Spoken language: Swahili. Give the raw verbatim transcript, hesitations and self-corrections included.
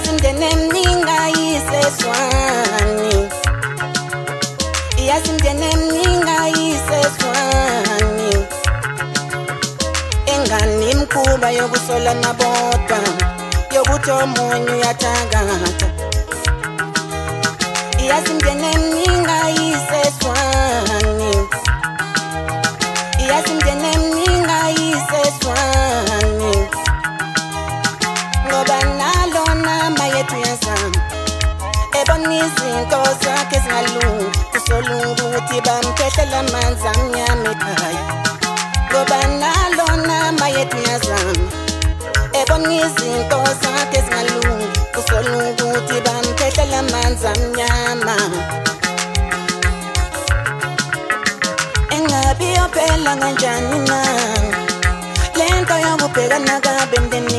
Yasimndene mninga yiseswani, yasimndene mninga yiseswani. Engani imkhuba yokusola nabodwa, yokuthi omunye uyathakatha. Yasimndene mninga yiseswani, yasimndene mninga yiseswani. Ngoba nalona mayethu yazama, ebona izinto zakhe zingalungi, kusolunga ukuthi bamphehlela amanzi amnyama ekhaya. Ngoba nalona mayethu yazama, ebona izinto zakhe zingalungi, kusolunga ukuthi bamphehlela amanzi amnyama. Engabi yophela kanjani na lento yokubhekana kabe emndenini.